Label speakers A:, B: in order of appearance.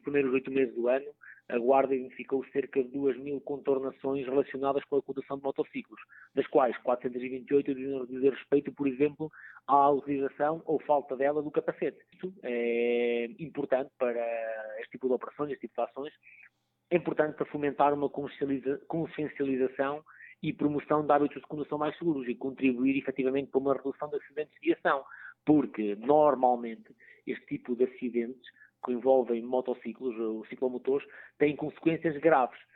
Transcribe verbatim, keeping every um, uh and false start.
A: primeiros oito meses do ano, a Guarda identificou cerca de duas mil contornações relacionadas com a condução de motociclos, das quais quatrocentos e vinte e oito dizem respeito, por exemplo, à utilização ou falta dela do capacete. Isto é importante para este tipo de operações, este tipo de ações, é importante para fomentar uma consciencialização e promoção de hábitos de condução mais seguros e contribuir efetivamente para uma redução de acidentes de viação, porque normalmente este tipo de acidentes que envolvem motociclos ou ciclomotores têm consequências graves.